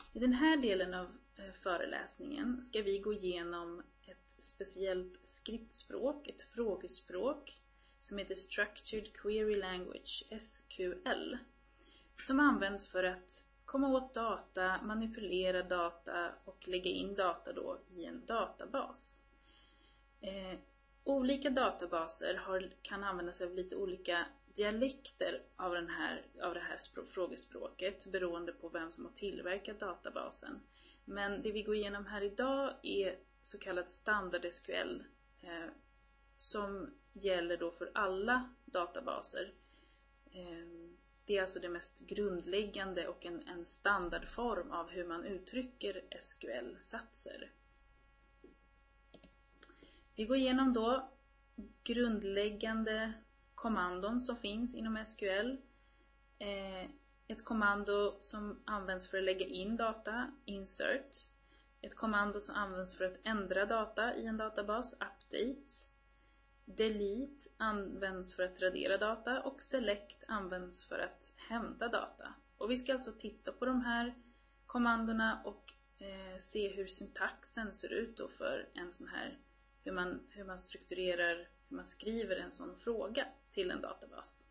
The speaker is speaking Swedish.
I den här delen av föreläsningen ska vi gå igenom ett speciellt skriftspråk, ett frågespråk som heter Structured Query Language, SQL, som används för att komma åt data, manipulera data och lägga in data då i en databas. Olika databaser kan använda sig av lite olika dialekter av det här frågespråket beroende på vem som har tillverkat databasen. Men det vi går igenom här idag är så kallat standard SQL som gäller då för alla databaser. Det är alltså det mest grundläggande och en standardform av hur man uttrycker SQL-satser. Vi går igenom då grundläggande kommandon som finns inom SQL. Ett kommando som används för att lägga in data, insert. Ett kommando som används för att ändra data i en databas, update. Delete används för att radera data och select används för att hämta data. Och vi ska alltså titta på de här kommandona och se hur syntaxen ser ut då för en sån här, hur man strukturerar, hur man skriver en sån fråga till en databas.